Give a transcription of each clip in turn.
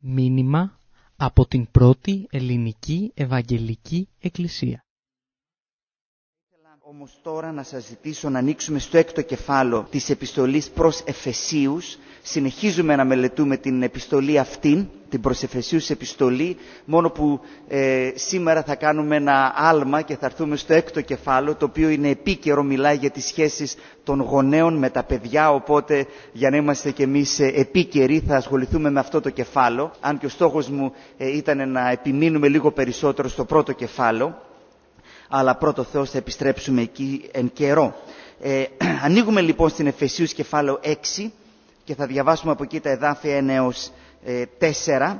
Μήνυμα από την πρώτη ελληνική Ευαγγελική Εκκλησία. Ήθελα όμως τώρα να σας ζητήσω να ανοίξουμε στο 6ο κεφάλαιο της επιστολής προς Εφεσίους. Συνεχίζουμε να μελετούμε την επιστολή αυτήν, την προς Εφεσίους επιστολή, μόνο που σήμερα θα κάνουμε ένα άλμα και θα έρθουμε στο 6ο κεφάλαιο, το οποίο είναι επίκαιρο, μιλάει για τις σχέσεις των γονέων με τα παιδιά, οπότε για να είμαστε κι εμείς επίκαιροι θα ασχοληθούμε με αυτό το κεφάλαιο, αν και ο στόχος μου ήταν να επιμείνουμε λίγο περισσότερο στο πρώτο κεφάλαιο, αλλά πρώτο Θεός θα επιστρέψουμε εκεί εν καιρό. Ανοίγουμε λοιπόν στην Εφεσίους κεφάλαιο 6 και θα διαβάσουμε από εκεί τα εδάφια 1 έως 4.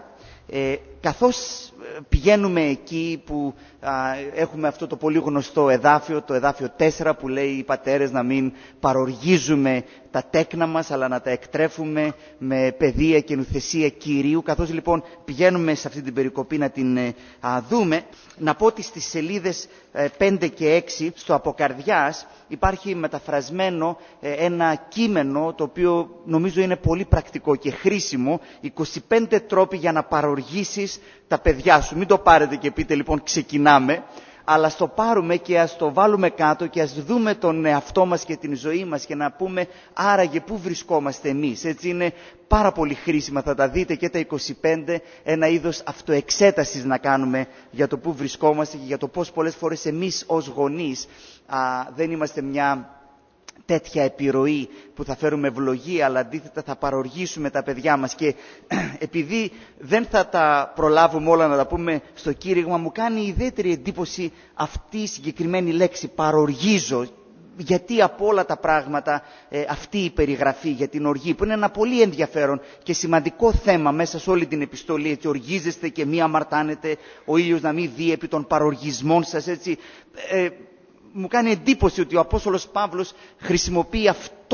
Καθώς πηγαίνουμε εκεί που έχουμε αυτό το πολύ γνωστό εδάφιο, το εδάφιο 4 που λέει οι πατέρες να μην παροργίζουμε τα τέκνα μας αλλά να τα εκτρέφουμε με παιδεία και νουθεσία Κυρίου. Καθώς λοιπόν πηγαίνουμε σε αυτή την περικοπή να την δούμε, να πω ότι στις σελίδες 5 και 6 στο Αποκαρδιάς υπάρχει μεταφρασμένο ένα κείμενο το οποίο νομίζω είναι πολύ πρακτικό και χρήσιμο, 25 τρόποι για να παροργήσεις τα παιδιά σου. Μην το πάρετε και πείτε λοιπόν ξεκινάμε, αλλά ας το πάρουμε και ας το βάλουμε κάτω και ας δούμε τον εαυτό μας και την ζωή μας και να πούμε άραγε πού βρισκόμαστε εμείς. Έτσι είναι πάρα πολύ χρήσιμα, θα τα δείτε και τα 25, ένα είδος αυτοεξέτασης να κάνουμε για το πού βρισκόμαστε και για το πώς πολλές φορές εμείς ως γονείς δεν είμαστε μια τέτοια επιρροή που θα φέρουμε ευλογία, αλλά αντίθετα θα παροργήσουμε τα παιδιά μας. Και επειδή δεν θα τα προλάβουμε όλα να τα πούμε στο κήρυγμα, μου κάνει ιδιαίτερη εντύπωση αυτή η συγκεκριμένη λέξη, παροργίζω. Γιατί από όλα τα πράγματα αυτή η περιγραφή για την οργή, που είναι ένα πολύ ενδιαφέρον και σημαντικό θέμα μέσα σε όλη την επιστολή, έτσι, οργίζεστε και μη αμαρτάνετε, ο ήλιος να μην δει επί των παροργισμών σας, έτσι. Μου κάνει εντύπωση ότι ο Απόστολος Παύλος χρησιμοποιεί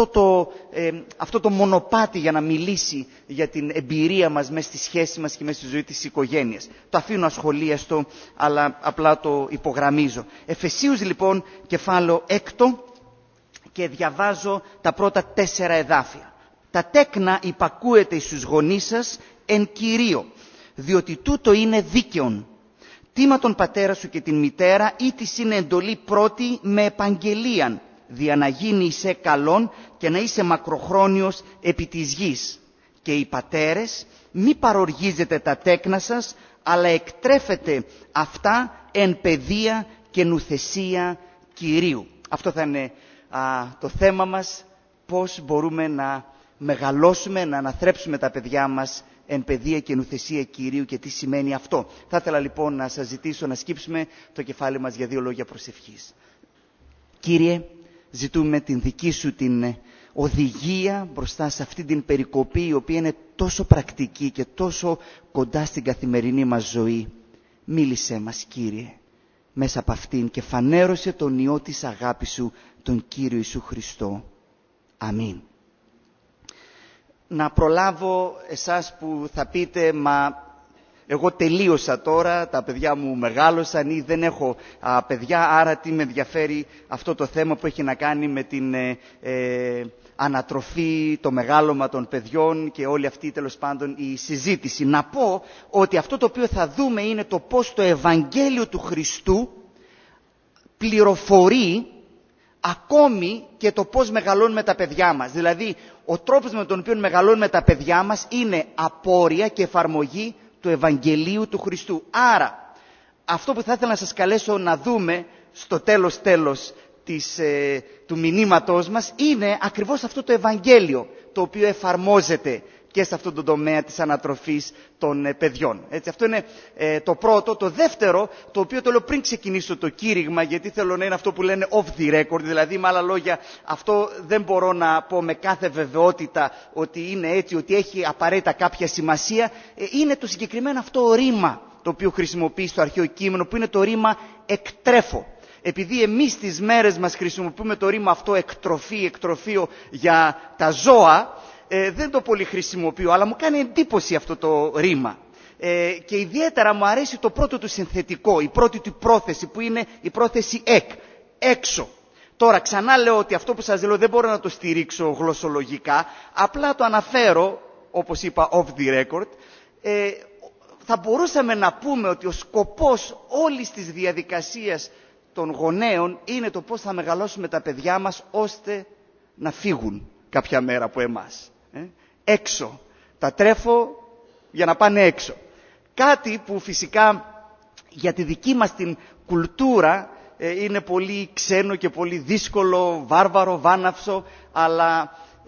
αυτό το μονοπάτι για να μιλήσει για την εμπειρία μας μέσα στη σχέση μας και μέσα στη ζωή της οικογένειας. Το αφήνω ασχολίαστο, αλλά απλά το υπογραμμίζω. Εφεσίους λοιπόν, κεφάλαιο 6 και διαβάζω τα πρώτα 4 εδάφια. Τα τέκνα υπακούετε στους γονείς σας εν Κυρίω, διότι τούτο είναι δίκαιον. Τίμα τον πατέρα σου και την μητέρα, ή της είναι εντολή πρώτη με επαγγελίαν, δια να γίνει είσαι καλόν και να είσαι μακροχρόνιος επί της γης. Και οι πατέρες μη παροργίζετε τα τέκνα σας, αλλά εκτρέφετε αυτά εν παιδεία και νουθεσία Κυρίου. Αυτό θα είναι το θέμα μας, πώς μπορούμε να μεγαλώσουμε, να αναθρέψουμε τα παιδιά μας εν παιδεία και νουθεσία Κυρίου και τι σημαίνει αυτό. Θα ήθελα λοιπόν να σας ζητήσω να σκύψουμε το κεφάλι μας για 2 λόγια προσευχής. Κύριε, ζητούμε την δική σου την οδηγία μπροστά σε αυτή την περικοπή, η οποία είναι τόσο πρακτική και τόσο κοντά στην καθημερινή μας ζωή. Μίλησέ μας, Κύριε, μέσα από αυτήν και φανέρωσε τον ιό της αγάπης σου, τον Κύριο Ιησού Χριστό. Αμήν. Να προλάβω εσάς που θα πείτε, μα εγώ τελείωσα τώρα, τα παιδιά μου μεγάλωσαν ή δεν έχω παιδιά, άρα τι με ενδιαφέρει αυτό το θέμα που έχει να κάνει με την ανατροφή, το μεγάλωμα των παιδιών και όλη αυτή τέλος πάντων η συζήτηση. Να πω ότι αυτό το οποίο θα δούμε είναι το πώς το Ευαγγέλιο του Χριστού πληροφορεί ακόμη και το πώς μεγαλώνουμε τα παιδιά μας. Δηλαδή, ο τρόπος με τον οποίο μεγαλώνουμε τα παιδιά μας είναι απόρρια και εφαρμογή του Ευαγγελίου του Χριστού. Άρα, αυτό που θα ήθελα να σας καλέσω να δούμε στο τέλος του μηνύματός μας είναι ακριβώς αυτό το Ευαγγέλιο, το οποίο εφαρμόζεται και σε αυτόν τον τομέα της ανατροφής των παιδιών. Έτσι, αυτό είναι το πρώτο. Το δεύτερο, το οποίο το λέω πριν ξεκινήσω το κήρυγμα, γιατί θέλω να είναι αυτό που λένε off the record, δηλαδή με άλλα λόγια αυτό δεν μπορώ να πω με κάθε βεβαιότητα ότι είναι έτσι, ότι έχει απαραίτητα κάποια σημασία, είναι το συγκεκριμένο αυτό ρήμα το οποίο χρησιμοποιεί στο αρχαίο κείμενο, που είναι το ρήμα εκτρέφω. Επειδή εμείς στις μέρες μας χρησιμοποιούμε το ρήμα αυτό εκτροφείο για τα ζώα, δεν το πολύ χρησιμοποιώ, αλλά μου κάνει εντύπωση αυτό το ρήμα. Και ιδιαίτερα μου αρέσει το πρώτο του συνθετικό, η πρώτη του πρόθεση, που είναι η πρόθεση έξω. Τώρα ξανά λέω ότι αυτό που σας λέω δεν μπορώ να το στηρίξω γλωσσολογικά, απλά το αναφέρω, όπως είπα off the record, θα μπορούσαμε να πούμε ότι ο σκοπός όλης της διαδικασίας των γονέων είναι το πώς θα μεγαλώσουμε τα παιδιά μας ώστε να φύγουν κάποια μέρα από εμάς. Έξω. Τα τρέφω για να πάνε έξω. Κάτι που φυσικά για τη δική μας την κουλτούρα είναι πολύ ξένο και πολύ δύσκολο, βάρβαρο, βάναυσο, αλλά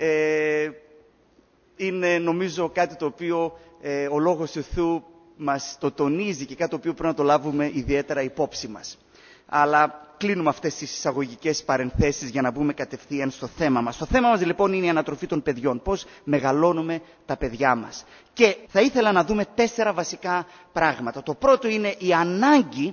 είναι νομίζω κάτι το οποίο ο Λόγος του Θεού μας το τονίζει και κάτι το οποίο πρέπει να το λάβουμε ιδιαίτερα υπόψη μας. Αλλά κλείνουμε αυτές τις εισαγωγικές παρενθέσεις για να μπούμε κατευθείαν στο θέμα μας. Το θέμα μας λοιπόν είναι η ανατροφή των παιδιών. Πώς μεγαλώνουμε τα παιδιά μας. Και θα ήθελα να δούμε 4 βασικά πράγματα. Το πρώτο είναι η ανάγκη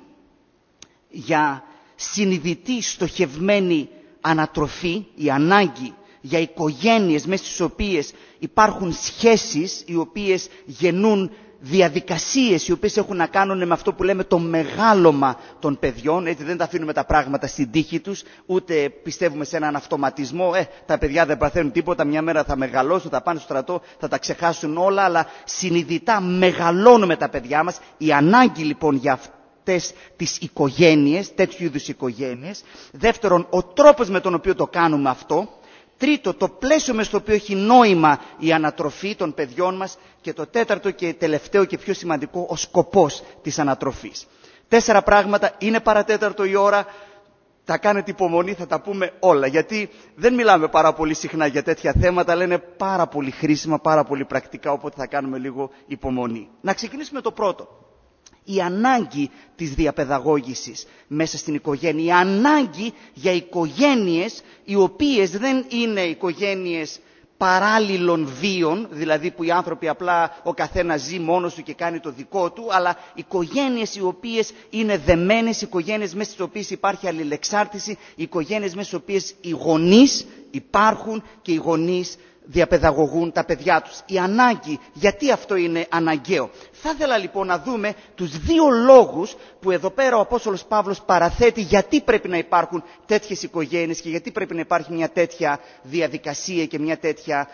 για συνειδητή στοχευμένη ανατροφή, η ανάγκη για οικογένειες μέσα στις οποίες υπάρχουν σχέσεις οι οποίες γεννούν διαδικασίες οι οποίες έχουν να κάνουν με αυτό που λέμε το μεγάλωμα των παιδιών. Έτσι δεν τα αφήνουμε τα πράγματα στην τύχη τους, ούτε πιστεύουμε σε έναν αυτοματισμό. Τα παιδιά δεν παθαίνουν τίποτα, μια μέρα θα μεγαλώσουν, θα πάνε στο στρατό, θα τα ξεχάσουν όλα, αλλά συνειδητά μεγαλώνουμε τα παιδιά μας. Η ανάγκη λοιπόν για αυτές τις οικογένειες, τέτοιου είδους οικογένειες. Δεύτερον, ο τρόπος με τον οποίο το κάνουμε αυτό. Τρίτο, το πλαίσιο μες στο οποίο έχει νόημα η ανατροφή των παιδιών μας. Και το τέταρτο και τελευταίο και πιο σημαντικό, ο σκοπός της ανατροφής. 4 πράγματα, είναι παρατέταρτο η ώρα, θα κάνετε υπομονή, θα τα πούμε όλα. Γιατί δεν μιλάμε πάρα πολύ συχνά για τέτοια θέματα, αλλά είναι πάρα πολύ χρήσιμα, πάρα πολύ πρακτικά, οπότε θα κάνουμε λίγο υπομονή. Να ξεκινήσουμε το πρώτο. Η ανάγκη της διαπαιδαγώγησης μέσα στην οικογένεια, η ανάγκη για οικογένειες οι οποίες δεν είναι οικογένειες παράλληλων βίων, δηλαδή που οι άνθρωποι απλά ο καθένας ζει μόνος του και κάνει το δικό του, αλλά οικογένειες οι οποίες είναι δεμένες, οικογένειες μέσα στις οποίες υπάρχει αλληλεξάρτηση, οικογένειες μέσα στις οποίες οι γονείς υπάρχουν και οι γονείς διαπαιδαγωγούν τα παιδιά τους. Η ανάγκη, γιατί αυτό είναι αναγκαίο. Θα ήθελα λοιπόν να δούμε τους 2 λόγους που εδώ πέρα ο Απόστολος Παύλος παραθέτει γιατί πρέπει να υπάρχουν τέτοιες οικογένειες και γιατί πρέπει να υπάρχει μια τέτοια διαδικασία και μια τέτοια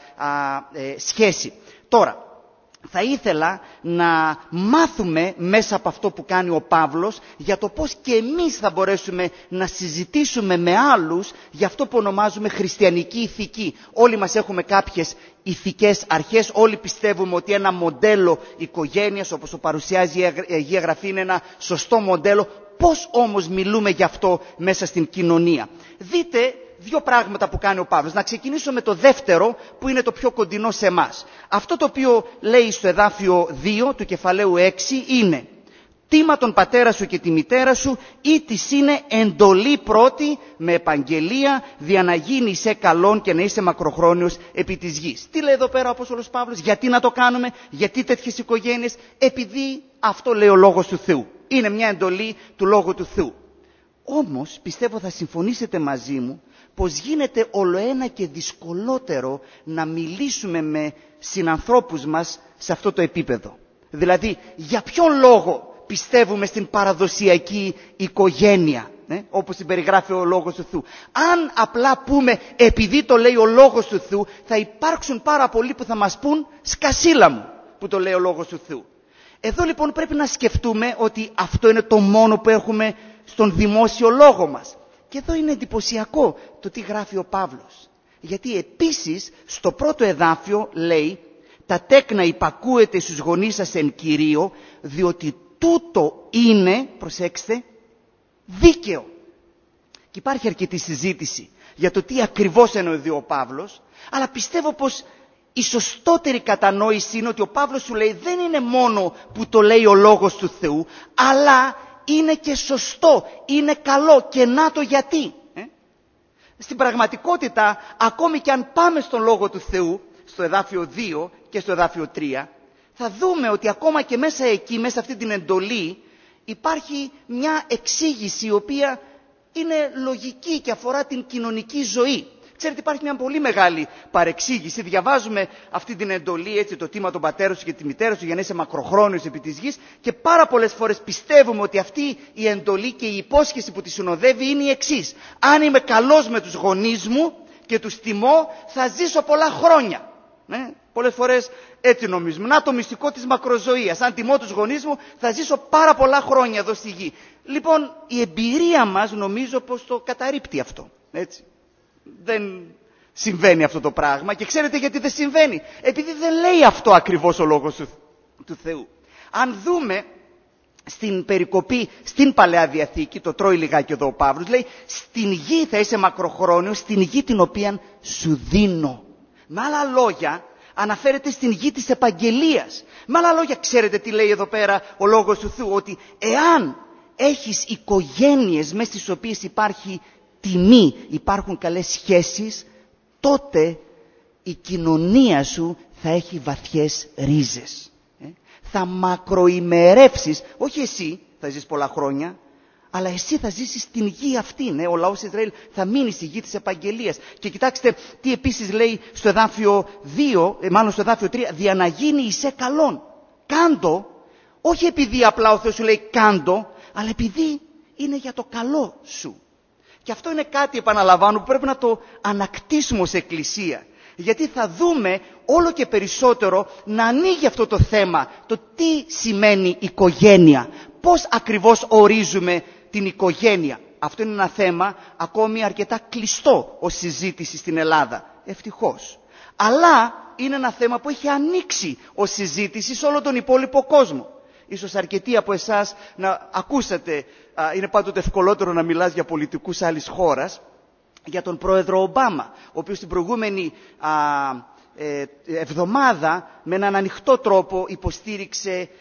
σχέση. Τώρα, θα ήθελα να μάθουμε μέσα από αυτό που κάνει ο Παύλος για το πώς και εμείς θα μπορέσουμε να συζητήσουμε με άλλους για αυτό που ονομάζουμε χριστιανική ηθική. Όλοι μας έχουμε κάποιες ηθικές αρχές, όλοι πιστεύουμε ότι ένα μοντέλο οικογένειας όπως το παρουσιάζει η Αγία Γραφή είναι ένα σωστό μοντέλο. Πώς όμως μιλούμε γι' αυτό μέσα στην κοινωνία. Δείτε 2 πράγματα που κάνει ο Παύλος. Να ξεκινήσω με το δεύτερο που είναι το πιο κοντινό σε εμάς. Αυτό το οποίο λέει στο εδάφιο 2 του κεφαλαίου 6 είναι «Τίμα τον πατέρα σου και τη μητέρα σου ή της είναι εντολή πρώτη με επαγγελία δια να γίνει σε καλόν και να είσαι μακροχρόνιος επί της γης». Τι λέει εδώ πέρα ο Απόστολος Παύλος, γιατί να το κάνουμε, γιατί τέτοιες οικογένειες, επειδή αυτό λέει ο Λόγος του Θεού. Είναι μια εντολή του Λόγου του Θεού. Όμως πιστεύω θα συμφωνήσετε μαζί μου πως γίνεται ολοένα και δυσκολότερο να μιλήσουμε με συνανθρώπους μας σε αυτό το επίπεδο. Δηλαδή, για ποιον λόγο πιστεύουμε στην παραδοσιακή οικογένεια, όπως την περιγράφει ο Λόγος του Θεού. Αν απλά πούμε επειδή το λέει ο Λόγος του Θεού, θα υπάρξουν πάρα πολλοί που θα μας πούν σκασίλα μου που το λέει ο Λόγος του Θεού. Εδώ λοιπόν πρέπει να σκεφτούμε ότι αυτό είναι το μόνο που έχουμε στον δημόσιο λόγο μας. Και εδώ είναι εντυπωσιακό το τι γράφει ο Παύλος. Γιατί επίσης στο πρώτο εδάφιο λέει «Τα τέκνα υπακούετε στους γονείς σας εν Κυρίω, διότι τούτο είναι», προσέξτε, «δίκαιο». Και υπάρχει αρκετή συζήτηση για το τι ακριβώς εννοεί ο Παύλος, αλλά πιστεύω πως η σωστότερη κατανόηση είναι ότι ο Παύλος σου λέει δεν είναι μόνο που το λέει ο Λόγος του Θεού, αλλά είναι και σωστό, είναι καλό και να το γιατί. Στην πραγματικότητα, ακόμη και αν πάμε στον Λόγο του Θεού, στο εδάφιο 2 και στο εδάφιο 3, θα δούμε ότι ακόμα και μέσα εκεί, μέσα αυτή την εντολή, υπάρχει μια εξήγηση η οποία είναι λογική και αφορά την κοινωνική ζωή. Ξέρετε, υπάρχει μια πολύ μεγάλη παρεξήγηση. Διαβάζουμε αυτή την εντολή, έτσι, το τίμα των πατέρων σου και τη μητέρα σου για να είσαι μακροχρόνιος επί της γης, και πάρα πολλές φορές πιστεύουμε ότι αυτή η εντολή και η υπόσχεση που τη συνοδεύει είναι η εξής. Αν είμαι καλός με τους γονείς μου και τους τιμώ, θα ζήσω πολλά χρόνια. Πολλές φορές έτσι νομίζουμε. Να το μυστικό της μακροζωίας. Αν τιμώ τους γονείς μου, θα ζήσω πάρα πολλά χρόνια εδώ στη γη. Λοιπόν, η εμπειρία μας νομίζω πως το καταρρίπτει αυτό. Έτσι. Δεν συμβαίνει αυτό το πράγμα. Και ξέρετε γιατί δεν συμβαίνει? Επειδή δεν λέει αυτό ακριβώς ο λόγος του Θεού. Αν δούμε στην περικοπή στην Παλαιά Διαθήκη, το τρώει λιγάκι εδώ ο Παύλος, λέει στην γη θα είσαι μακροχρόνιος, στην γη την οποία σου δίνω. Με άλλα λόγια, αναφέρεται στην γη της επαγγελίας. Με άλλα λόγια, ξέρετε τι λέει εδώ πέρα ο λόγος του Θεού? Ότι εάν έχεις οικογένειες μέσα στις οποίες υπάρχει τιμή, υπάρχουν καλές σχέσεις, τότε η κοινωνία σου θα έχει βαθιές ρίζες. Θα μακροημερεύσεις, όχι εσύ θα ζεις πολλά χρόνια, αλλά εσύ θα ζήσεις στην γη αυτή. Ο λαός Ισραήλ θα μείνει στη γη της επαγγελίας. Και κοιτάξτε τι επίσης λέει στο εδάφιο 2, μάλλον στο εδάφιο 3, δια να γίνει εισέ καλόν. Κάντο, όχι επειδή απλά ο Θεός σου λέει κάντο, αλλά επειδή είναι για το καλό σου. Και αυτό είναι κάτι, επαναλαμβάνω, που πρέπει να το ανακτήσουμε ως Εκκλησία. Γιατί θα δούμε όλο και περισσότερο να ανοίγει αυτό το θέμα, το τι σημαίνει οικογένεια, πώς ακριβώς ορίζουμε την οικογένεια. Αυτό είναι ένα θέμα ακόμη αρκετά κλειστό ως συζήτηση στην Ελλάδα, ευτυχώς. Αλλά είναι ένα θέμα που έχει ανοίξει ως συζήτηση σε όλο τον υπόλοιπο κόσμο. Ίσως αρκετοί από εσάς να ακούσατε, είναι πάντοτε ευκολότερο να μιλάς για πολιτικούς άλλης χώρας, για τον πρόεδρο Ομπάμα, ο οποίος την προηγούμενη εβδομάδα με έναν ανοιχτό τρόπο υποστήριξε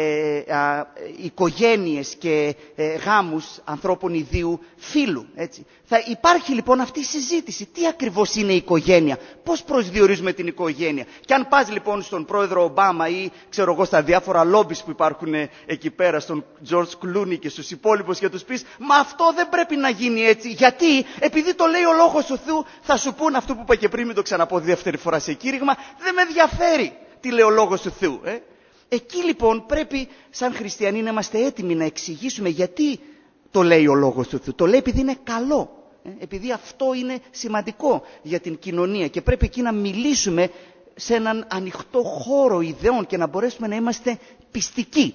οικογένειες και γάμους ανθρώπων ιδίου φύλου. Έτσι. Θα υπάρχει λοιπόν αυτή η συζήτηση. Τι ακριβώς είναι η οικογένεια, πώς προσδιορίζουμε την οικογένεια. Και αν πας λοιπόν στον πρόεδρο Ομπάμα ή ξέρω εγώ στα διάφορα λόμπις που υπάρχουν εκεί πέρα, στον Τζορτζ Κλούνι και στους υπόλοιπους και τους πεις μα αυτό δεν πρέπει να γίνει έτσι. Γιατί? Επειδή το λέει ο λόγος του Θεού, θα σου πούν αυτό που είπα και πριν, μην το ξαναπώ δεύτερη φορά σε κήρυγμα, δεν με ενδιαφέρει τι λέει ο λόγος του Θεού. Εκεί λοιπόν πρέπει σαν χριστιανοί να είμαστε έτοιμοι να εξηγήσουμε γιατί το λέει ο λόγος του Θεού. Το λέει επειδή είναι καλό, επειδή αυτό είναι σημαντικό για την κοινωνία και πρέπει εκεί να μιλήσουμε σε έναν ανοιχτό χώρο ιδεών και να μπορέσουμε να είμαστε πιστικοί.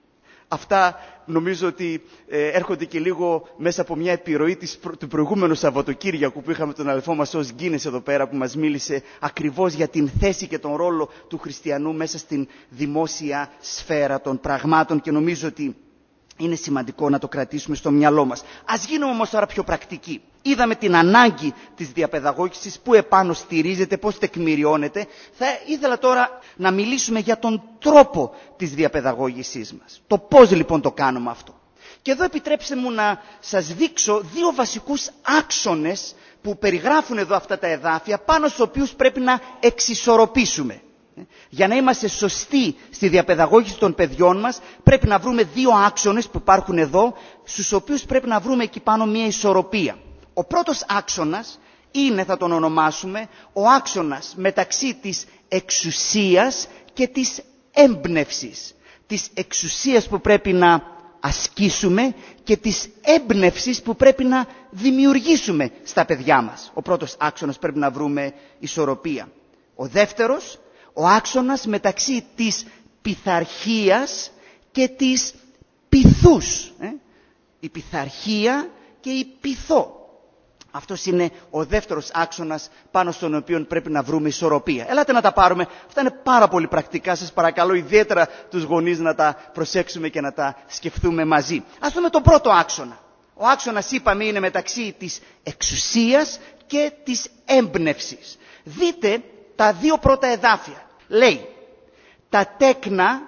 Αυτά νομίζω ότι έρχονται και λίγο μέσα από μια επιρροή του προηγούμενου Σαββατοκύριακου που είχαμε τον αδελφό μας ως Γκίνες εδώ πέρα, που μας μίλησε ακριβώς για την θέση και τον ρόλο του χριστιανού μέσα στην δημόσια σφαίρα των πραγμάτων και νομίζω ότι είναι σημαντικό να το κρατήσουμε στο μυαλό μας. Ας γίνουμε όμως τώρα πιο πρακτικοί. Είδαμε την ανάγκη της διαπαιδαγώγησης, που επάνω στηρίζεται, πώς τεκμηριώνεται. Θα ήθελα τώρα να μιλήσουμε για τον τρόπο της διαπαιδαγώγησής μας. Το πώς λοιπόν το κάνουμε αυτό. Και εδώ επιτρέψτε μου να σας δείξω δύο βασικούς άξονες που περιγράφουν εδώ αυτά τα εδάφια, πάνω στους οποίους πρέπει να εξισορροπήσουμε. Για να είμαστε σωστοί στη διαπαιδαγώγηση των παιδιών μας, πρέπει να βρούμε δύο άξονες που υπάρχουν εδώ, στους οποίους πρέπει να βρούμε εκεί πάνω μια ισορροπία. Ο πρώτος άξονας είναι, θα τον ονομάσουμε, ο άξονας μεταξύ της εξουσίας και της έμπνευσης. Της εξουσίας που πρέπει να ασκήσουμε και της έμπνευσης που πρέπει να δημιουργήσουμε στα παιδιά μας. Ο πρώτος άξονας πρέπει να βρούμε ισορροπία. Ο δεύτερος, ο άξονας μεταξύ της πειθαρχίας και της πειθούς. Η πειθαρχία και η πειθό. Αυτός είναι ο δεύτερος άξονας πάνω στον οποίο πρέπει να βρούμε ισορροπία. Ελάτε να τα πάρουμε. Αυτά είναι πάρα πολύ πρακτικά. Σας παρακαλώ ιδιαίτερα τους γονείς να τα προσέξουμε και να τα σκεφτούμε μαζί. Ας δούμε τον πρώτο άξονα. Ο άξονας, είπαμε, είναι μεταξύ της εξουσίας και της έμπνευσης. Δείτε τα δύο πρώτα εδάφια. Λέει, τα τέκνα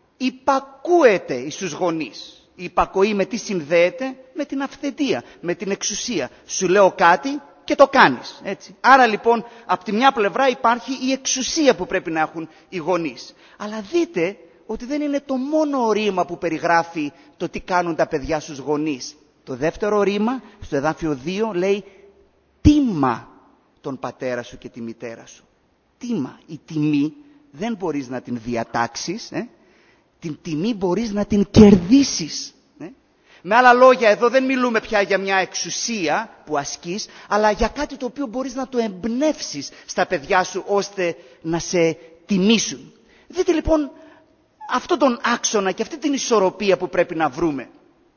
υπακούεται στους γονείς. Η υπακοή με τι συνδέεται? Με την αυθεντία, με την εξουσία. Σου λέω κάτι και το κάνεις. Έτσι. Άρα λοιπόν από τη μια πλευρά υπάρχει η εξουσία που πρέπει να έχουν οι γονείς. Αλλά δείτε ότι δεν είναι το μόνο ρήμα που περιγράφει το τι κάνουν τα παιδιά στους γονείς. Το δεύτερο ρήμα, στο εδάφιο 2, λέει τίμα τον πατέρα σου και τη μητέρα σου. Τίμα. Η τιμή δεν μπορείς να την διατάξεις. Την τιμή μπορείς να την κερδίσεις. Με άλλα λόγια, εδώ δεν μιλούμε πια για μια εξουσία που ασκείς, αλλά για κάτι το οποίο μπορείς να το εμπνεύσεις στα παιδιά σου, ώστε να σε τιμήσουν. Δείτε λοιπόν αυτόν τον άξονα και αυτή την ισορροπία που πρέπει να βρούμε.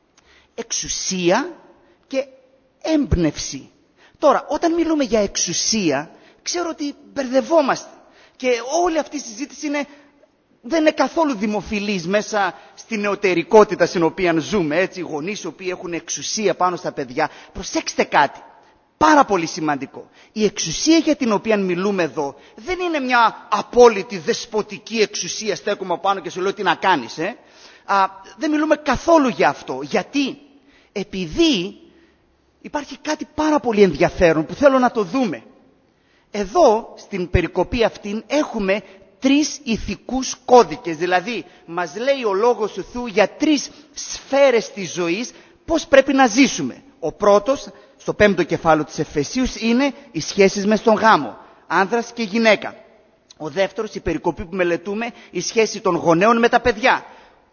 Εξουσία και έμπνευση. Τώρα, όταν μιλούμε για εξουσία, ξέρω ότι μπερδευόμαστε. Και όλη αυτή η συζήτηση δεν είναι καθόλου δημοφιλής μέσα στην νεωτερικότητα στην οποία ζούμε. Έτσι, οι γονείς οι οποίοι έχουν εξουσία πάνω στα παιδιά. Προσέξτε κάτι. Πάρα πολύ σημαντικό. Η εξουσία για την οποία μιλούμε εδώ δεν είναι μια απόλυτη δεσποτική εξουσία. Στέκομαι πάνω και σου λέω τι να κάνεις. Δεν μιλούμε καθόλου για αυτό. Γιατί? Επειδή υπάρχει κάτι πάρα πολύ ενδιαφέρον που θέλω να το δούμε. Εδώ στην περικοπή αυτήν έχουμε 3 ηθικούς κώδικες. Δηλαδή μας λέει ο λόγος του Θεού για 3 σφαίρες της ζωής πώς πρέπει να ζήσουμε. Ο πρώτος, στο 5ο κεφάλαιο της Εφεσίους, είναι οι σχέσεις μες στον γάμο. Άνδρας και γυναίκα. Ο δεύτερος, η περικοπή που μελετούμε, η σχέση των γονέων με τα παιδιά.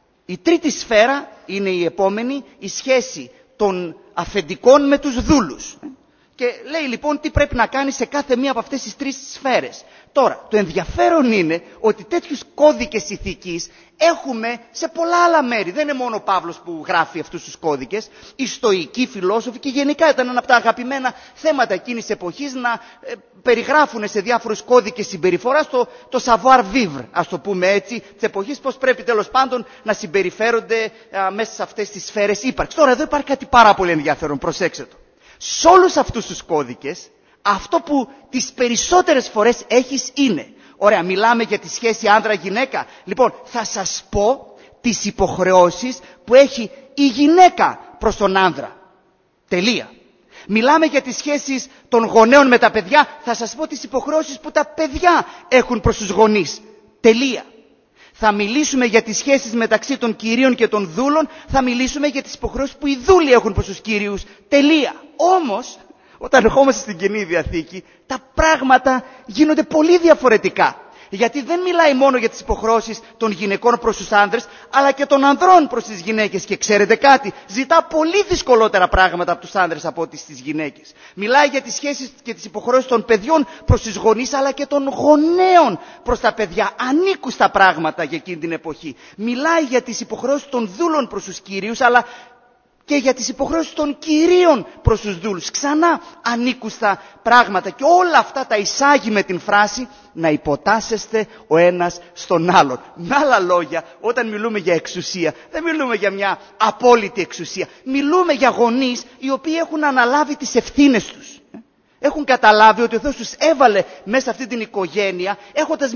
Η τρίτη σφαίρα είναι η επόμενη, η σχέση των αφεντικών με τους δούλους. Και λέει λοιπόν τι πρέπει να κάνει σε κάθε μία από αυτές τις 3 σφαίρες. Τώρα, το ενδιαφέρον είναι ότι τέτοιους κώδικες ηθικής έχουμε σε πολλά άλλα μέρη. Δεν είναι μόνο ο Παύλος που γράφει αυτούς τους κώδικες. Οι στοικοί φιλόσοφοι και γενικά ήταν ένα από τα αγαπημένα θέματα εκείνης της εποχής να περιγράφουν σε διάφορους κώδικες συμπεριφοράς το savoir vivre, ας το πούμε έτσι, της εποχής, πώς πρέπει τέλος πάντων να συμπεριφέρονται μέσα σε αυτές τις σφαίρες ύπαρξης. Τώρα εδώ υπάρχει κάτι πάρα πολύ ενδιαφέρον, προσέξτε το. Σε όλους αυτούς τους κώδικες, αυτό που τις περισσότερες φορές έχεις είναι, ωραία, μιλάμε για τη σχέση άνδρα-γυναίκα. Λοιπόν, θα σας πω τις υποχρεώσεις που έχει η γυναίκα προς τον άνδρα. Τελεία. Μιλάμε για τις σχέσεις των γονέων με τα παιδιά. Θα σας πω τις υποχρεώσεις που τα παιδιά έχουν προς τους γονείς. Τελεία. Θα μιλήσουμε για τις σχέσεις μεταξύ των κυρίων και των δούλων. Θα μιλήσουμε για τις υποχρεώσεις που οι δούλοι έχουν προς τους κυρίους. Τελεία. Όμως, όταν ερχόμαστε στην Καινή Διαθήκη, τα πράγματα γίνονται πολύ διαφορετικά. Γιατί δεν μιλάει μόνο για τις υποχρεώσεις των γυναικών προς τους άνδρες, αλλά και των ανδρών προς τις γυναίκες. Και ξέρετε κάτι, ζητά πολύ δυσκολότερα πράγματα από τους άνδρες από ό,τι στις γυναίκες. Μιλάει για τις σχέσεις και τις υποχρεώσεις των παιδιών προς τους γονείς, αλλά και των γονέων προς τα παιδιά. Ανήκουστα πράγματα για εκείνη την εποχή. Μιλάει για τις υποχρεώσεις των δούλων προς τους κυρίους, αλλά και για τις υποχρεώσεις των κυρίων προς τους δούλους. Ξανά ανήκουστα πράγματα. Και όλα αυτά τα εισάγει με την φράση να υποτάσσεστε ο ένας στον άλλον. Με άλλα λόγια, όταν μιλούμε για εξουσία, δεν μιλούμε για μια απόλυτη εξουσία. Μιλούμε για γονείς οι οποίοι έχουν αναλάβει τις ευθύνες τους. Έχουν καταλάβει ότι ο Θεός τους έβαλε μέσα σε αυτή την οικογένεια έχοντας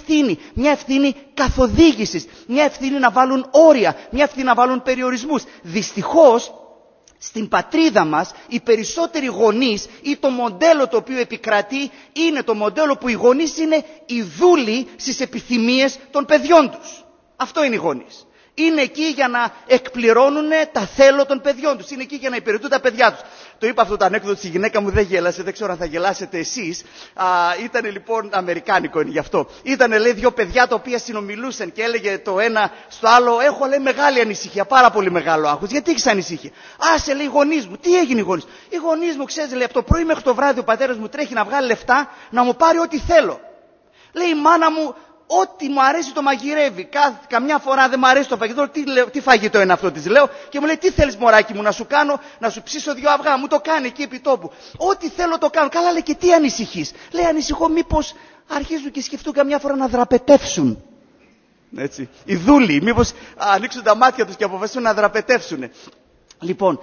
μια ευθύνη καθοδήγησης, μια ευθύνη να βάλουν όρια, μια ευθύνη να βάλουν περιορισμούς. Δυστυχώς, στην πατρίδα μας, οι περισσότεροι γονείς ή το μοντέλο το οποίο επικρατεί είναι το μοντέλο που οι γονείς είναι οι δούλοι στις επιθυμίες των παιδιών τους. Αυτό είναι οι γονείς. Είναι εκεί για να εκπληρώνουν τα θέλω των παιδιών τους. Είναι εκεί για να υπηρετούν τα παιδιά τους. Το είπα αυτό το ανέκδοτο στη γυναίκα μου, δεν γέλασε, δεν ξέρω αν θα γελάσετε εσείς. Ήτανε λοιπόν, αμερικάνικο είναι γι' αυτό. Ήτανε λέει 2 παιδιά τα οποία συνομιλούσαν και έλεγε το ένα στο άλλο, έχω λέει μεγάλη ανησυχία, πάρα πολύ μεγάλο άγχος. Γιατί έχεις ανησυχία? Σε λέει οι γονείς μου. Τι έγινε οι γονείς? Οι γονείς μου, ξέρεις, λέει, από το πρωί μέχρι το βράδυ ο πατέρας μου τρέχει να βγάλει λεφτά να μου πάρει ό,τι θέλω. Λέει η μάνα μου, ό,τι μου αρέσει το μαγειρεύει. Καμιά φορά δεν μου αρέσει το φαγητό. Τι φαγητό είναι αυτό, της λέω. Και μου λέει, τι θέλεις μωράκι μου να σου κάνω, να σου ψήσω 2 αυγά. Μου το κάνει εκεί επί τόπου. Ό,τι θέλω το κάνω. Καλά, λέει, και τι ανησυχείς? Λέει, ανησυχώ μήπως αρχίζουν και σκεφτούν καμιά φορά να δραπετεύσουν. Έτσι. Οι δούλοι, μήπως ανοίξουν τα μάτια τους και αποφασίσουν να δραπετεύσουν. Λοιπόν,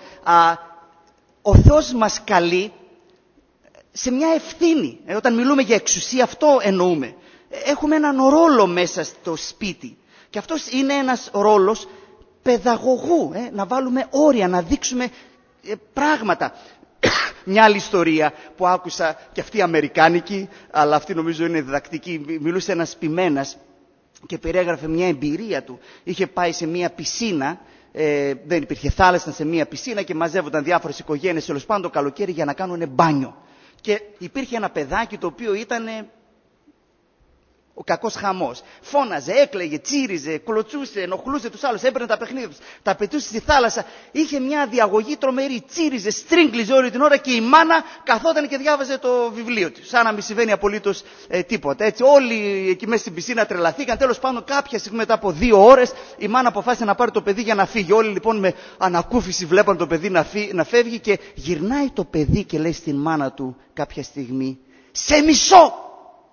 ο Θεός μας καλεί σε μια ευθύνη. Όταν μιλούμε για εξουσία, αυτό εννοούμε. Έχουμε έναν ρόλο μέσα στο σπίτι. Και αυτός είναι ένας ρόλος παιδαγωγού. Να βάλουμε όρια, να δείξουμε πράγματα. Μια άλλη ιστορία που άκουσα, και αυτή αμερικάνικη, αλλά αυτή νομίζω είναι διδακτική. Μιλούσε ένας ποιμένας και περιέγραφε μια εμπειρία του. Είχε πάει σε μια πισίνα, δεν υπήρχε θάλασσα, ήταν σε μια πισίνα και μαζεύονταν διάφορες οικογένειες, τέλος πάντων το καλοκαίρι, για να κάνουν μπάνιο. Και υπήρχε ένα παιδάκι το οποίο ήταν Ο κακός χαμός. Φώναζε, έκλαιγε, τσίριζε, κλωτσούσε, ενοχλούσε τους άλλους, έπαιρνε τα παιχνίδια τους, τα πετούσε στη θάλασσα. Είχε μια διαγωγή τρομερή, τσίριζε, στρίγκλιζε όλη την ώρα και η μάνα καθόταν και διάβαζε το βιβλίο του. Σαν να μην συμβαίνει απολύτως τίποτα. Έτσι, όλοι εκεί μέσα στην πισίνα τρελαθήκαν. Τέλος πάντων, κάποια στιγμή μετά από 2 ώρες, η μάνα αποφάσισε να πάρει το παιδί για να φύγει. Όλοι λοιπόν με ανακούφιση βλέπαν το παιδί να φεύγει και γυρνάει το παιδί και λέει στην μάνα του κάποια στιγμή: «Σε μισώ!»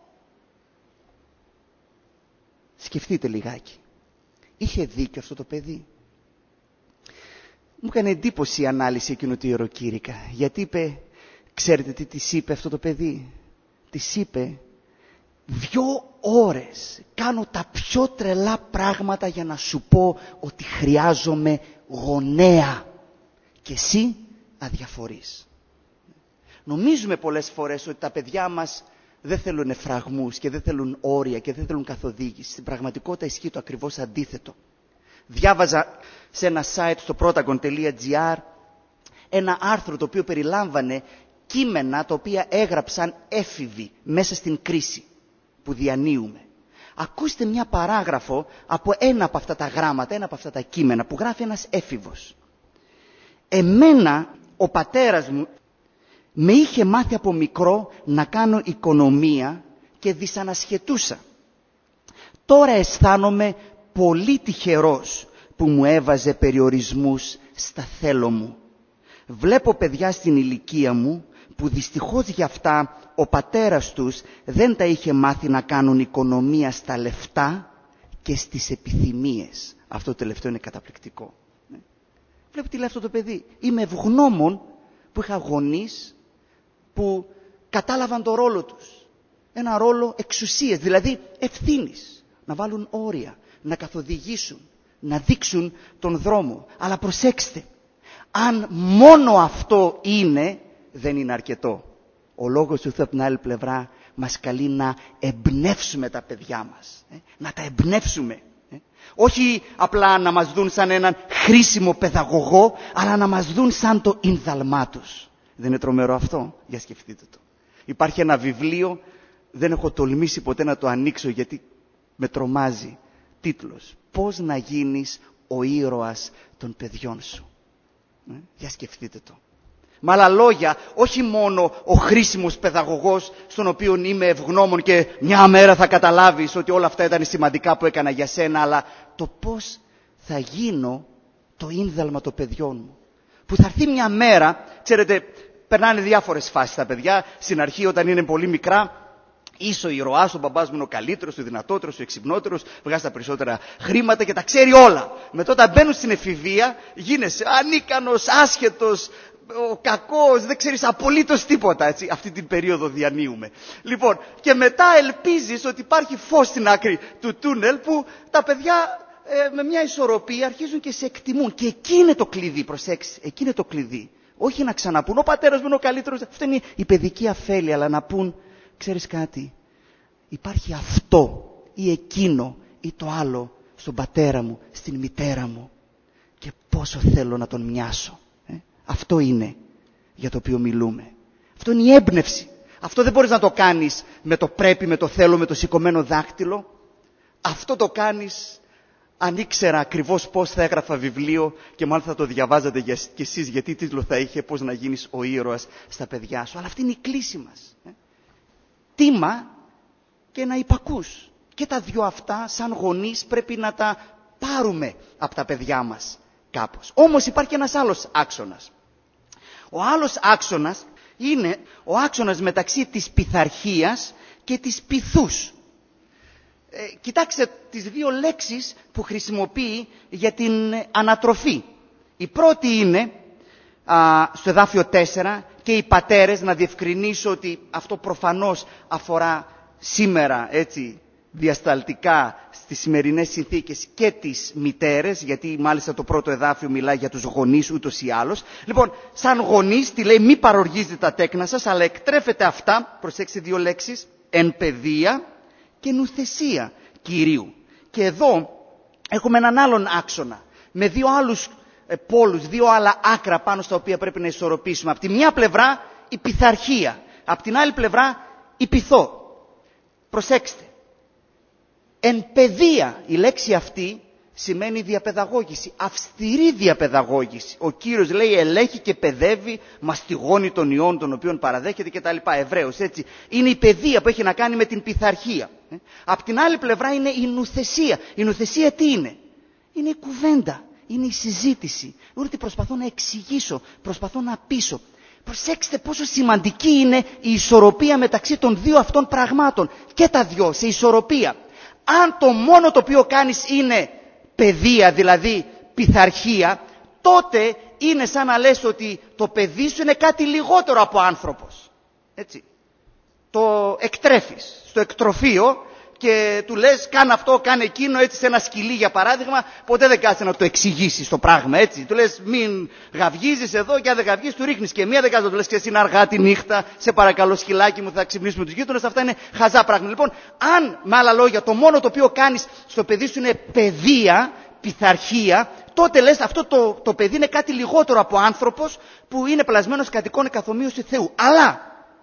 Σκεφτείτε λιγάκι. Είχε δίκιο αυτό το παιδί? Μου έκανε εντύπωση η ανάλυση εκείνου του ιεροκήρυκα. Γιατί είπε, ξέρετε τι της είπε αυτό το παιδί? Της είπε, 2 ώρες κάνω τα πιο τρελά πράγματα για να σου πω ότι χρειάζομαι γονέα. Και εσύ αδιαφορείς. Νομίζουμε πολλές φορές ότι τα παιδιά μας δεν θέλουν φραγμούς και δεν θέλουν όρια και δεν θέλουν καθοδήγηση. Στην πραγματικότητα ισχύει το ακριβώς αντίθετο. Διάβαζα σε ένα site στο protagon.gr ένα άρθρο το οποίο περιλάμβανε κείμενα τα οποία έγραψαν έφηβοι μέσα στην κρίση που διανύουμε. Ακούστε μια παράγραφο από ένα από αυτά τα γράμματα, ένα από αυτά τα κείμενα που γράφει ένας έφηβος. «Εμένα ο πατέρας μου με είχε μάθει από μικρό να κάνω οικονομία και δυσανασχετούσα. Τώρα αισθάνομαι πολύ τυχερός που μου έβαζε περιορισμούς στα θέλω μου. Βλέπω παιδιά στην ηλικία μου που δυστυχώς για αυτά ο πατέρας τους δεν τα είχε μάθει να κάνουν οικονομία στα λεφτά και στις επιθυμίες». Αυτό το τελευταίο είναι καταπληκτικό. Βλέπετε τι λέει αυτό το παιδί. Είμαι ευγνώμων που είχα γονείς που κατάλαβαν το ρόλο τους. Ένα ρόλο εξουσίας, δηλαδή ευθύνης. Να βάλουν όρια, να καθοδηγήσουν, να δείξουν τον δρόμο. Αλλά προσέξτε, αν μόνο αυτό είναι, δεν είναι αρκετό. Ο λόγος του Θεού από την άλλη πλευρά μας καλεί να εμπνεύσουμε τα παιδιά μας. Να τα εμπνεύσουμε. Όχι απλά να μας δουν σαν έναν χρήσιμο παιδαγωγό, αλλά να μας δουν σαν το ίνδαλμά τους. Δεν είναι τρομερό αυτό? Για σκεφτείτε το. Υπάρχει ένα βιβλίο, δεν έχω τολμήσει ποτέ να το ανοίξω γιατί με τρομάζει. Τίτλος: «Πώς να γίνεις ο ήρωας των παιδιών σου». Για σκεφτείτε το. Με άλλα λόγια, όχι μόνο ο χρήσιμος παιδαγωγός στον οποίο είμαι ευγνώμων και μια μέρα θα καταλάβεις ότι όλα αυτά ήταν σημαντικά που έκανα για σένα, αλλά το πώς θα γίνω το ίνδαλμα των παιδιών μου. Που θα έρθει μια μέρα, ξέρετε, περνάνε διάφορες φάσεις τα παιδιά. Στην αρχή όταν είναι πολύ μικρά, είσαι ο ηρωάς, ο μπαμπάς μου είναι ο καλύτερος, ο δυνατότερος, ο εξυπνότερος, βγάζει τα περισσότερα χρήματα και τα ξέρει όλα. Μετά όταν μπαίνουν στην εφηβεία, γίνεσαι ανίκανος, άσχετος, ο κακός, δεν ξέρεις απολύτως τίποτα, έτσι. Αυτή την περίοδο διανύουμε. Λοιπόν, και μετά ελπίζεις ότι υπάρχει φως στην άκρη του τούνελ που τα παιδιά με μια ισορροπία αρχίζουν και σε εκτιμούν. Και εκεί είναι το κλειδί, προσέξτε, εκεί είναι το κλειδί. Όχι να ξαναπούν, ο πατέρας μου είναι ο καλύτερος, αυτό είναι η παιδική αφέλεια, αλλά να πούν, ξέρεις κάτι, υπάρχει αυτό ή εκείνο ή το άλλο στον πατέρα μου, στην μητέρα μου και πόσο θέλω να τον μοιάσω. Αυτό είναι για το οποίο μιλούμε. Αυτό είναι η έμπνευση. Αυτό δεν μπορείς να το κάνεις με το πρέπει, με το θέλω, με το σηκωμένο δάκτυλο. Αυτό το κάνεις αν ήξερα ακριβώς πώς θα έγραφα βιβλίο και μάλιστα θα το διαβάζατε κι εσείς, γιατί τίτλο θα είχε «Πώς να γίνεις ο ήρωας στα παιδιά σου». Αλλά αυτή είναι η κλίση μας. Τίμα και να υπακούς. Και τα δυο αυτά σαν γονείς πρέπει να τα πάρουμε από τα παιδιά μας κάπως. Όμως υπάρχει ένας άλλος άξονας. Ο άλλος άξονας είναι ο άξονας μεταξύ της πειθαρχίας και της πειθούς. Κοιτάξτε τις 2 λέξεις που χρησιμοποιεί για την ανατροφή. Η πρώτη είναι στο εδάφιο 4 και οι πατέρες, να διευκρινίσω ότι αυτό προφανώς αφορά σήμερα, έτσι, διασταλτικά στις σημερινές συνθήκες και τις μητέρες, γιατί μάλιστα το πρώτο εδάφιο μιλάει για τους γονείς ούτως ή άλλως. Λοιπόν, σαν γονείς τι λέει? Μη παροργίζετε τα τέκνα σας, αλλά εκτρέφετε αυτά, προσέξτε 2 λέξεις, εν παιδεία και νουθεσία Κυρίου. Και εδώ έχουμε έναν άλλον άξονα, με 2 άλλους πόλους, 2 άλλα άκρα πάνω στα οποία πρέπει να ισορροπήσουμε. Από τη μια πλευρά η πειθαρχία, από την άλλη πλευρά η πειθό. Προσέξτε, Εν παιδεία, η λέξη αυτή σημαίνει διαπαιδαγώγηση, αυστηρή διαπαιδαγώγηση. Ο Κύριος λέει ελέγχει και παιδεύει, μαστιγώνει τον ιόν τον οποίον παραδέχεται κτλ. Εβραίος, έτσι. Είναι η παιδεία που έχει να κάνει με την πειθαρχία. Απ' την άλλη πλευρά είναι η νουθεσία. Η νουθεσία τι είναι? Είναι η κουβέντα, είναι η συζήτηση. Ότι προσπαθώ να εξηγήσω, προσπαθώ να πείσω. Προσέξτε πόσο σημαντική είναι η ισορροπία μεταξύ των δύο αυτών πραγμάτων. Και τα δυο, σε ισορροπία. Αν το μόνο το οποίο κάνεις είναι παιδεία, δηλαδή πειθαρχία, τότε είναι σαν να λες ότι το παιδί σου είναι κάτι λιγότερο από άνθρωπος. Έτσι. Το εκτρέφεις στο εκτροφείο και του λες κάνε αυτό, κάνε εκείνο, έτσι σε ένα σκυλί για παράδειγμα, ποτέ δεν κάτσε να το εξηγήσεις το πράγμα, έτσι. Του λες μην γαυγίζεις εδώ και αν δεν γαυγίζεις του ρίχνεις και μία, δεν κάτσε να του λες και είναι αργά τη νύχτα, σε παρακαλώ σκυλάκι μου θα ξυπνήσουμε τους γείτονες, αυτά είναι χαζά πράγματα. Λοιπόν, αν με άλλα λόγια το μόνο το οποίο κάνεις στο παιδί σου είναι παιδεία, πειθαρχία, τότε λες αυτό το παιδί είναι κάτι λιγότερο από άνθρωπος που είναι πλασμένος κατ' εικόνα καθομοίωση Θεού. Αλλά,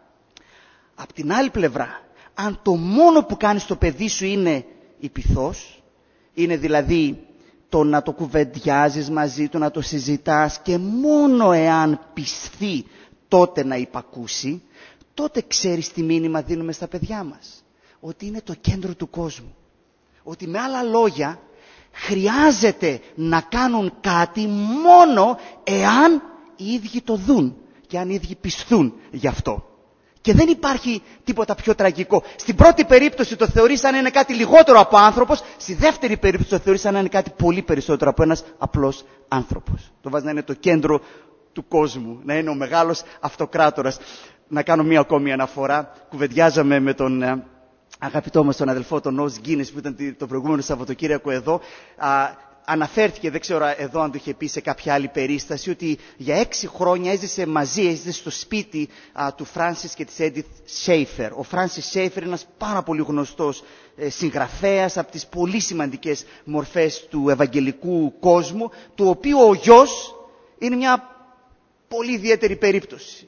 απ' την άλλη πλευρά, αν το μόνο που κάνεις στο παιδί σου είναι η πειθός, είναι δηλαδή το να το κουβεντιάζεις μαζί του, να το συζητάς και μόνο εάν πισθεί τότε να υπακούσει, τότε ξέρεις τι μήνυμα δίνουμε στα παιδιά μας. Ότι είναι το κέντρο του κόσμου. Ότι με άλλα λόγια χρειάζεται να κάνουν κάτι μόνο εάν οι ίδιοι το δουν και αν οι ίδιοι πισθούν γι' αυτό. Και δεν υπάρχει τίποτα πιο τραγικό. Στην πρώτη περίπτωση το θεωρείς σαν να είναι κάτι λιγότερο από άνθρωπος, στη δεύτερη περίπτωση το θεωρείς σαν να είναι κάτι πολύ περισσότερο από ένας απλός άνθρωπος. Το βάζει να είναι το κέντρο του κόσμου, να είναι ο μεγάλος αυτοκράτορας. Να κάνω μία ακόμη αναφορά. Κουβεντιάζαμε με τον αγαπητό μας τον αδελφό, τον Ως Γκίνες, που ήταν το προηγούμενο Σαββατοκύριακο εδώ. Αναφέρθηκε, δεν ξέρω εδώ αν το είχε πει σε κάποια άλλη περίσταση, ότι για 6 χρόνια έζησε στο σπίτι του Φράνσις και της Έντιθ Σέιφερ. Ο Φράνσις Σέιφερ είναι ένας πάρα πολύ γνωστός συγγραφέας από τις πολύ σημαντικές μορφές του ευαγγελικού κόσμου, του οποίου ο γιος είναι μια πολύ ιδιαίτερη περίπτωση.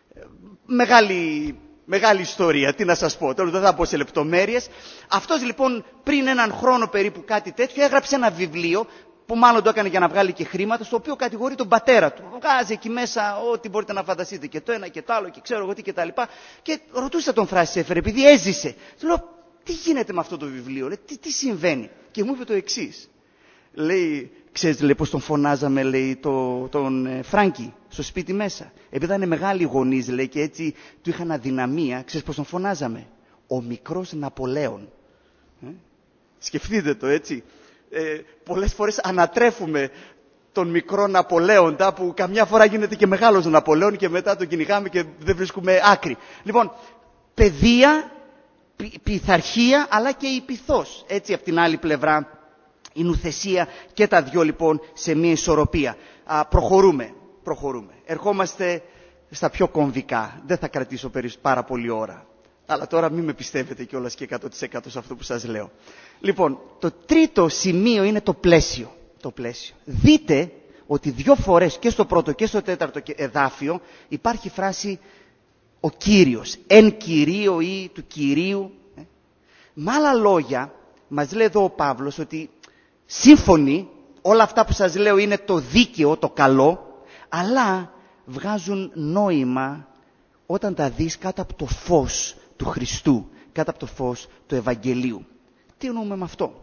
Μεγάλη ιστορία, τι να σας πω, τώρα δεν θα πω σε λεπτομέρειες. Αυτός λοιπόν πριν έναν χρόνο περίπου κάτι τέτοιο έγραψε ένα βιβλίο που μάλλον το έκανε για να βγάλει και χρήματα, στο οποίο κατηγορεί τον πατέρα του. Βγάζει εκεί μέσα ό,τι μπορείτε να φανταστείτε και το ένα και το άλλο και ξέρω εγώ τι και τα λοιπά. Και ρωτούσα τον Φράση Σέφερ, επειδή έζησε. Του λέω, τι γίνεται με αυτό το βιβλίο, τι συμβαίνει. Και μου είπε το εξής. Λέει, ξέρεις λέει, πώς τον φωνάζαμε, λέει, τον Φράγκη στο σπίτι μέσα. Επειδή είναι μεγάλοι γονείς, λέει, και έτσι του είχαν αδυναμία, ξέρεις πώς τον φωνάζαμε. Ο μικρός Ναπολέον. Σκεφτείτε το, έτσι. Πολλές φορές ανατρέφουμε τον μικρό Ναπολέοντα, που καμιά φορά γίνεται και μεγάλος Ναπολέον και μετά τον κυνηγάμε και δεν βρίσκουμε άκρη. Λοιπόν, παιδεία, πειθαρχία, αλλά και η πειθός. Έτσι, από την άλλη πλευρά, η νουθεσία και τα δυο λοιπόν σε μια ισορροπία. Προχωρούμε. Ερχόμαστε στα πιο κομβικά. Δεν θα κρατήσω πάρα πολύ ώρα. Αλλά τώρα μην με πιστεύετε κιόλας και 100% σε αυτό που σας λέω. Λοιπόν, το τρίτο σημείο είναι το πλαίσιο. Δείτε ότι 2 φορές και στο πρώτο και στο τέταρτο εδάφιο υπάρχει φράση ο Κύριος, εν Κυρίω ή του Κυρίου. Με άλλα λόγια, μας λέει εδώ ο Παύλος ότι σύμφωνοι, όλα αυτά που σας λέω είναι το δίκαιο, το καλό, αλλά βγάζουν νόημα όταν τα δεις κάτω από το φως του Χριστού, κάτω από το φως του Ευαγγελίου. Τι εννοούμε με αυτό?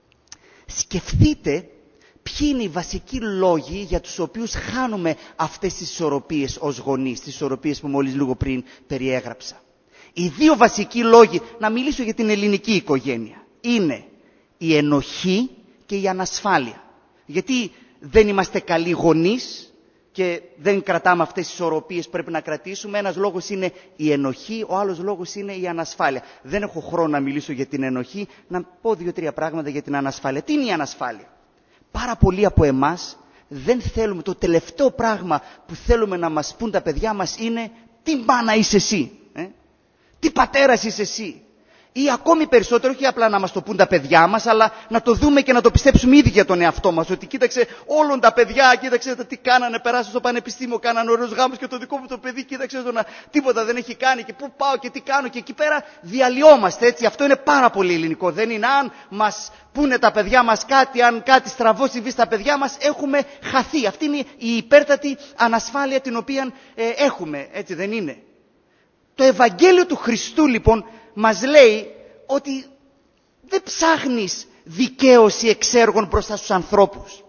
Σκεφτείτε ποιοι είναι οι βασικοί λόγοι για τους οποίους χάνουμε αυτές τις ισορροπίες ως γονείς, τις ισορροπίες που μόλις λίγο πριν περιέγραψα. Οι 2 βασικοί λόγοι, να μιλήσω για την ελληνική οικογένεια, είναι η ενοχή και η ανασφάλεια. Γιατί δεν είμαστε καλοί γονείς και δεν κρατάμε αυτές τις ισορροπίες που πρέπει να κρατήσουμε. Ένας λόγος είναι η ενοχή, ο άλλος λόγος είναι η ανασφάλεια. Δεν έχω χρόνο να μιλήσω για την ενοχή, να πω 2-3 πράγματα για την ανασφάλεια. Τι είναι η ανασφάλεια? Πάρα πολλοί από εμάς δεν θέλουμε, το τελευταίο πράγμα που θέλουμε να μας πούν τα παιδιά μας είναι τι μάνα είσαι εσύ, τι πατέρας είσαι εσύ. Ή ακόμη περισσότερο, όχι απλά να μας το πούν τα παιδιά μας, αλλά να το δούμε και να το πιστέψουμε ήδη για τον εαυτό μας. Ότι κοίταξε όλων τα παιδιά, κοίταξε τι κάνανε, περάσαν στο πανεπιστήμιο, κάνανε ωραίους γάμους και το δικό μου το παιδί, κοίταξε τίποτα δεν έχει κάνει και πού πάω και τι κάνω και εκεί πέρα διαλυόμαστε, έτσι. Αυτό είναι πάρα πολύ ελληνικό. Δεν είναι αν μας πούνε τα παιδιά μας κάτι, αν κάτι στραβό συμβεί στα παιδιά μας, έχουμε χαθεί. Αυτή είναι η υπέρτατη ανασφάλεια την οποία έχουμε, έτσι δεν είναι? Το Ευαγγέλιο του Χριστού λοιπόν μας λέει ότι δεν ψάχνεις δικαίωση εξ έργων μπροστά στους ανθρώπους.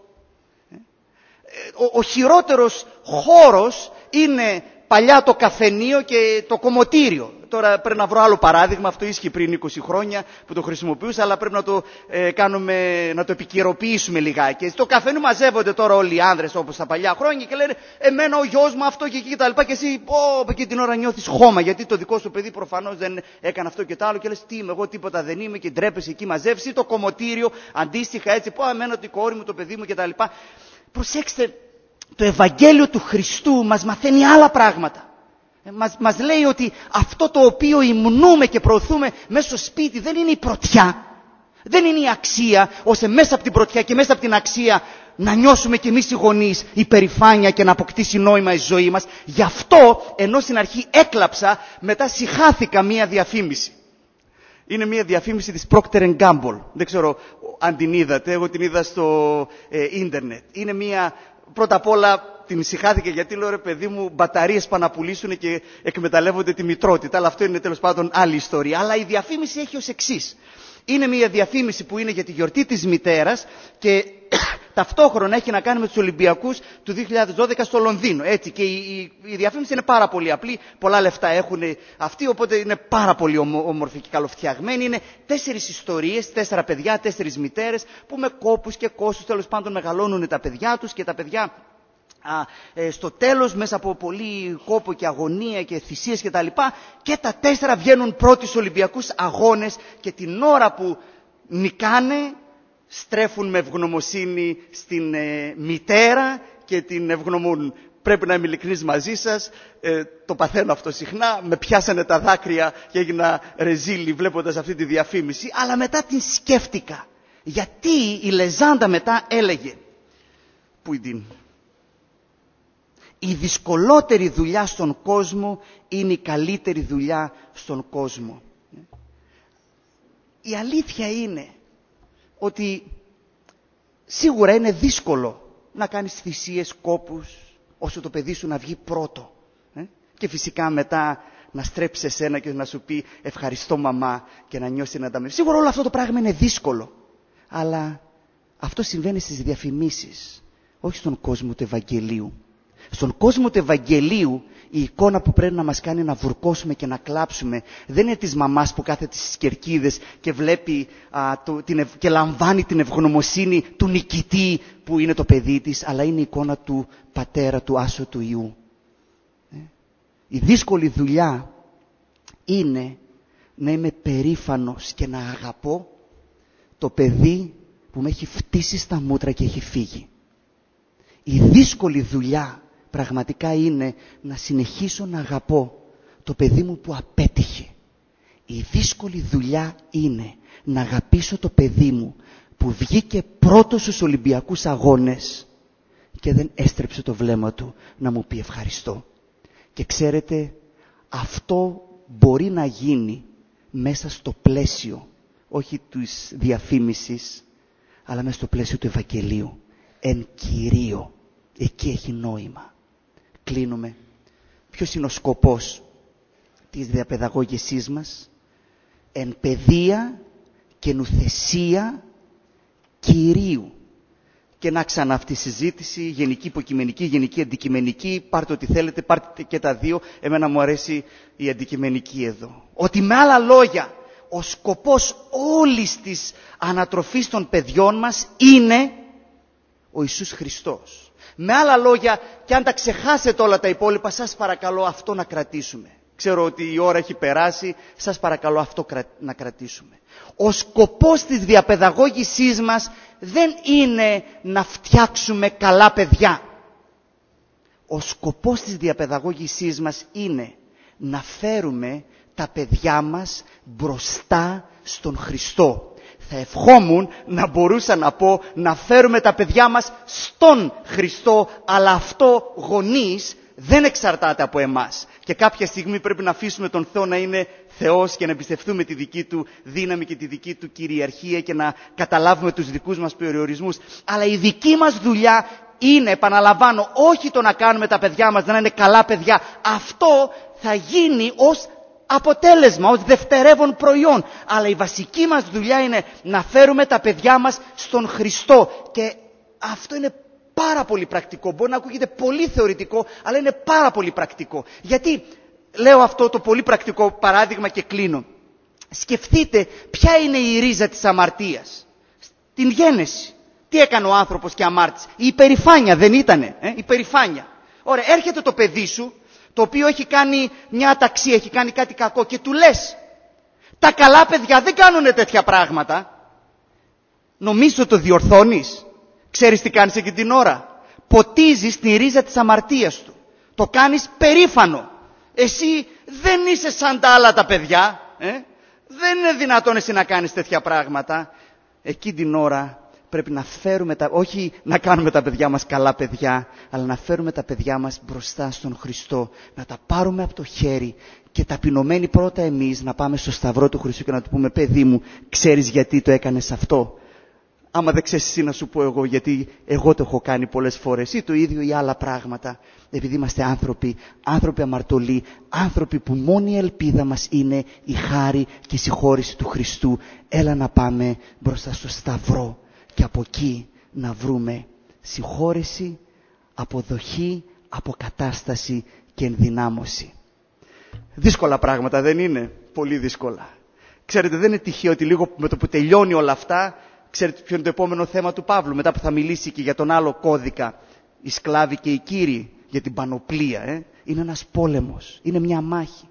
Ο χειρότερος χώρος είναι παλιά το καφενείο και το κομμωτήριο. Τώρα πρέπει να βρω άλλο παράδειγμα, αυτό ίσχυε πριν 20 χρόνια που το χρησιμοποιούσα, αλλά πρέπει να το να το επικαιροποιήσουμε λιγάκι. Στο καφενείο μαζεύονται τώρα όλοι οι άνδρες όπως τα παλιά χρόνια και λένε εμένα ο γιος μου αυτό και εκεί και τα λοιπά και εσύ εκεί την ώρα νιώθεις χώμα γιατί το δικό σου παιδί προφανώς δεν έκανε αυτό και το άλλο και λες τι είμαι εγώ, τίποτα δεν είμαι και ντρέπεσαι εκεί μαζεύεις, ή το κομμωτήριο αντίστοιχα έτσι, εμένα η κόρη μου, το παιδί μου και τα λοιπά. Προσέξτε, το Ευαγγέλιο του Χριστού μας μαθαίνει άλλα πράγματα. Μας λέει ότι αυτό το οποίο υμνούμε και προωθούμε μέσα στο σπίτι δεν είναι η πρωτιά, δεν είναι η αξία, ώστε μέσα από την πρωτιά και μέσα από την αξία να νιώσουμε κι εμείς οι γονείς υπερηφάνεια και να αποκτήσει νόημα η ζωή μας. Γι' αυτό, ενώ στην αρχή έκλαψα, μετά συχάθηκα μία διαφήμιση. Είναι μία διαφήμιση της Procter & Gamble. Δεν ξέρω αν την είδατε, εγώ την είδα στο ίντερνετ. Είναι μία, πρώτα απ' όλα, την ησυχάθηκε γιατί λέω ρε παιδί μου μπαταρίες που να πουλήσουν και εκμεταλλεύονται τη μητρότητα. Αλλά αυτό είναι τέλος πάντων άλλη ιστορία. Αλλά η διαφήμιση έχει ως εξής. Είναι μια διαφήμιση που είναι για τη γιορτή της μητέρας και ταυτόχρονα έχει να κάνει με τους Ολυμπιακούς του 2012 στο Λονδίνο. Έτσι, και η διαφήμιση είναι πάρα πολύ απλή, πολλά λεφτά έχουν αυτοί, οπότε είναι πάρα πολύ όμορφη και καλοφτιαγμένη. Είναι 4 ιστορίες, 4 παιδιά, 4 μητέρες που με κόπους και κόστους τέλος πάντων μεγαλώνουν τα παιδιά τους και τα παιδιά στο τέλος μέσα από πολύ κόπο και αγωνία και θυσίες και τα λοιπά και τα 4 βγαίνουν πρώτοι στους Ολυμπιακούς αγώνες και την ώρα που νικάνε στρέφουν με ευγνωμοσύνη στην μητέρα και την ευγνωμούν. Πρέπει να είμαι ειλικρινής μαζί σας, το παθαίνω αυτό συχνά, με πιάσανε τα δάκρυα και έγινα ρεζίλη βλέποντας αυτή τη διαφήμιση, αλλά μετά την σκέφτηκα. Γιατί η λεζάντα μετά έλεγε, πού είναι, η δυσκολότερη δουλειά στον κόσμο είναι η καλύτερη δουλειά στον κόσμο. Η αλήθεια είναι ότι σίγουρα είναι δύσκολο να κάνεις θυσίες, κόπους, όσο το παιδί σου να βγει πρώτο. Και φυσικά μετά να στρέψει εσένα και να σου πει ευχαριστώ μαμά και να νιώσει να τα με. Σίγουρα όλο αυτό το πράγμα είναι δύσκολο. Αλλά αυτό συμβαίνει στις διαφημίσεις, όχι στον κόσμο του Ευαγγελίου. Στον κόσμο του Ευαγγελίου η εικόνα που πρέπει να μας κάνει να βουρκώσουμε και να κλάψουμε δεν είναι της μαμάς που κάθεται στις κερκίδες και βλέπει και λαμβάνει την ευγνωμοσύνη του νικητή που είναι το παιδί της, αλλά είναι η εικόνα του πατέρα, του άσωτου Υιού. Η δύσκολη δουλειά είναι να είμαι περήφανος και να αγαπώ το παιδί που με έχει φτύσει στα μούτρα και έχει φύγει. Η δύσκολη δουλειά πραγματικά είναι να συνεχίσω να αγαπώ το παιδί μου που απέτυχε. Η δύσκολη δουλειά είναι να αγαπήσω το παιδί μου που βγήκε πρώτος στους Ολυμπιακούς αγώνες και δεν έστρεψε το βλέμμα του να μου πει ευχαριστώ. Και ξέρετε, αυτό μπορεί να γίνει μέσα στο πλαίσιο, όχι της διαφήμισης, αλλά μέσα στο πλαίσιο του Ευαγγελίου. Εν Κυρίω, εκεί έχει νόημα. Κλείνουμε. Ποιος είναι ο σκοπός της διαπαιδαγώγησής μας? Εν παιδεία και νουθεσία Κυρίου. Και να ξανά αυτή η συζήτηση, γενική υποκειμενική, γενική αντικειμενική, πάρτε ό,τι θέλετε, πάρτε και τα δύο. Εμένα μου αρέσει η αντικειμενική εδώ. Ότι με άλλα λόγια, ο σκοπός όλης της ανατροφής των παιδιών μας είναι ο Ιησούς Χριστός. Με άλλα λόγια, και αν τα ξεχάσετε όλα τα υπόλοιπα, σας παρακαλώ αυτό να κρατήσουμε. Ξέρω ότι η ώρα έχει περάσει, σας παρακαλώ αυτό να κρατήσουμε. Ο σκοπός της διαπαιδαγώγησής μας δεν είναι να φτιάξουμε καλά παιδιά. Ο σκοπός της διαπαιδαγώγησής μας είναι να φέρουμε τα παιδιά μας μπροστά στον Χριστό. Θα ευχόμουν να μπορούσα να πω να φέρουμε τα παιδιά μας στον Χριστό, αλλά αυτό, γονείς, δεν εξαρτάται από εμάς. Και κάποια στιγμή πρέπει να αφήσουμε τον Θεό να είναι Θεός και να εμπιστευτούμε τη δική Του δύναμη και τη δική Του κυριαρχία και να καταλάβουμε τους δικούς μας περιορισμούς. Αλλά η δική μας δουλειά είναι, επαναλαμβάνω, όχι το να κάνουμε τα παιδιά μας να είναι καλά παιδιά. Αυτό θα γίνει ως αποτέλεσμα, ως δευτερεύον προϊόν. Αλλά η βασική μας δουλειά είναι να φέρουμε τα παιδιά μας στον Χριστό. Και αυτό είναι πάρα πολύ πρακτικό. Μπορεί να ακούγεται πολύ θεωρητικό, αλλά είναι πάρα πολύ πρακτικό. Γιατί λέω αυτό το πολύ πρακτικό παράδειγμα και κλείνω. Σκεφτείτε ποια είναι η ρίζα της αμαρτίας. Την γέννηση. Τι έκανε ο άνθρωπος και αμάρτησε? Η υπερηφάνεια, δεν ήτανε? Η υπερηφάνεια. Ωραία, έρχεται το παιδί σου, το οποίο έχει κάνει μια αταξία, έχει κάνει κάτι κακό και του λες, τα καλά παιδιά δεν κάνουνε τέτοια πράγματα. Νομίζω το διορθώνεις? Ξέρεις τι κάνεις εκείνη την ώρα? Ποτίζεις τη ρίζα της αμαρτίας του. Το κάνεις περήφανο. Εσύ δεν είσαι σαν τα άλλα τα παιδιά. Δεν είναι δυνατόν εσύ να κάνεις τέτοια πράγματα. Εκείνη την ώρα πρέπει να φέρουμε όχι να κάνουμε τα παιδιά μας καλά παιδιά, αλλά να φέρουμε τα παιδιά μας μπροστά στον Χριστό. Να τα πάρουμε από το χέρι και ταπεινωμένοι πρώτα εμείς να πάμε στο σταυρό του Χριστού και να του πούμε, παιδί μου, ξέρεις γιατί το έκανες αυτό? Άμα δεν ξέρεις εσύ, να σου πω εγώ, γιατί εγώ το έχω κάνει πολλές φορές, ή το ίδιο ή άλλα πράγματα. Επειδή είμαστε άνθρωποι αμαρτωλοί, άνθρωποι που μόνη ελπίδα μας είναι η χάρη και η συγχώρηση του Χριστού. Έλα να πάμε μπροστά στο σταυρό και από εκεί να βρούμε συγχώρεση, αποδοχή, αποκατάσταση και ενδυνάμωση. Δύσκολα πράγματα, δεν είναι? Πολύ δύσκολα. Ξέρετε, δεν είναι τυχαίο ότι λίγο με το που τελειώνει όλα αυτά, ξέρετε ποιο είναι το επόμενο θέμα του Παύλου, μετά που θα μιλήσει και για τον άλλο κώδικα, οι σκλάβοι και οι κύριοι, για την πανοπλία. Είναι ένας πόλεμος, είναι μια μάχη.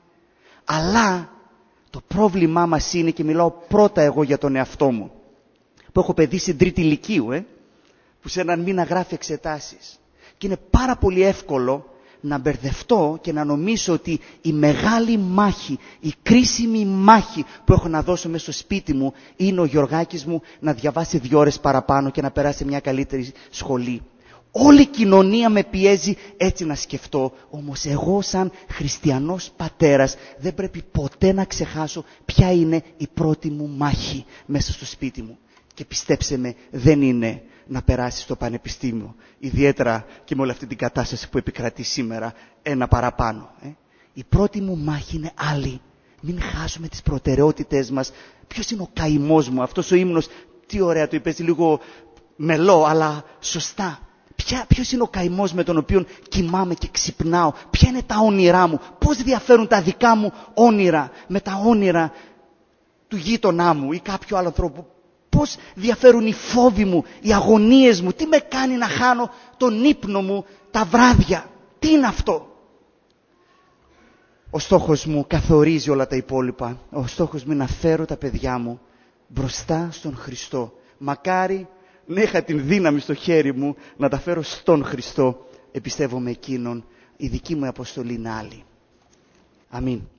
Αλλά το πρόβλημά μας είναι, και μιλάω πρώτα εγώ για τον εαυτό μου, που έχω παιδί στην 3η Λυκείου, που σε έναν μήνα γράφει εξετάσεις. Και είναι πάρα πολύ εύκολο να μπερδευτώ και να νομίζω ότι η μεγάλη μάχη, η κρίσιμη μάχη που έχω να δώσω μέσα στο σπίτι μου είναι ο Γιωργάκης μου να διαβάσει 2 ώρες παραπάνω και να περάσει μια καλύτερη σχολή. Όλη η κοινωνία με πιέζει έτσι να σκεφτώ, όμως εγώ σαν χριστιανός πατέρας δεν πρέπει ποτέ να ξεχάσω ποια είναι η πρώτη μου μάχη μέσα στο σπίτι μου. Και πιστέψτε με, δεν είναι να περάσει στο πανεπιστήμιο, ιδιαίτερα και με όλη αυτή την κατάσταση που επικρατεί σήμερα, ένα παραπάνω. Η πρώτη μου μάχη είναι άλλη. Μην χάσουμε τις προτεραιότητες μας. Ποιος είναι ο καημός μου? Αυτός ο ύμνος, τι ωραία το είπες, λίγο μελό, αλλά σωστά. Ποιος είναι ο καημός με τον οποίο κοιμάμαι και ξυπνάω? Ποια είναι τα όνειρά μου? Πώς διαφέρουν τα δικά μου όνειρα με τα όνειρα του γείτονά μου ή κάποιου άλλου ανθρώπου? Πώς διαφέρουν οι φόβοι μου, οι αγωνίες μου? Τι με κάνει να χάνω τον ύπνο μου τα βράδια? Τι είναι αυτό? Ο στόχος μου καθορίζει όλα τα υπόλοιπα. Ο στόχος μου είναι να φέρω τα παιδιά μου μπροστά στον Χριστό. Μακάρι να είχα την δύναμη στο χέρι μου να τα φέρω στον Χριστό. Εμπιστεύομαι εκείνον. Η δική μου αποστολή είναι άλλη. Αμήν.